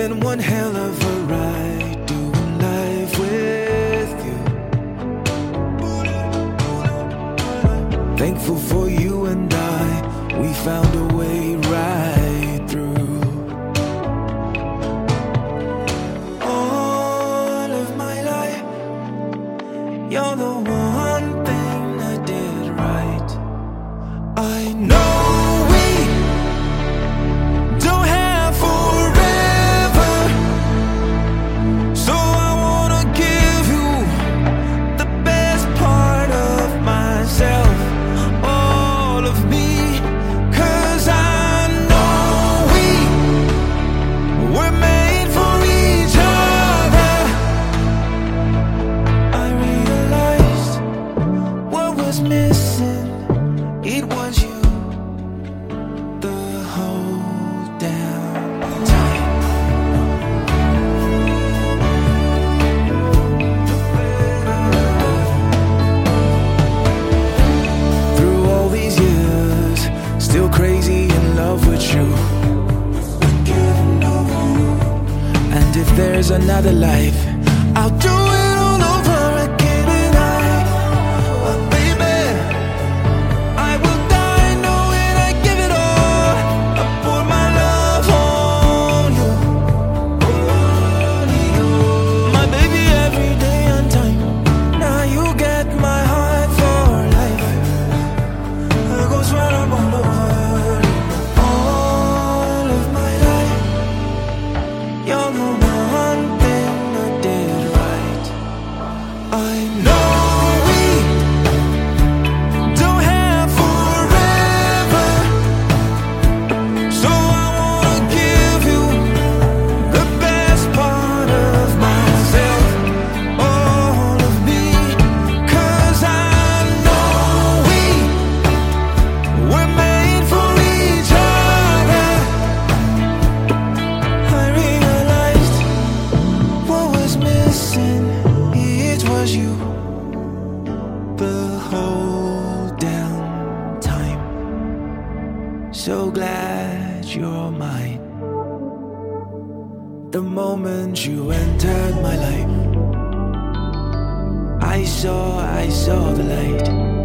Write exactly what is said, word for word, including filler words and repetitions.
been one hell of a ride doing life with you. Thankful for you and I, we found a way right through. All of my life, you're the one thing I did right. I know missing, it was you the whole damn time. Through all these years, still crazy in love with you. And if there's another life, I'll do it all over again. You the whole damn time. So glad you're mine. The moment you entered my life, I saw, I saw the light.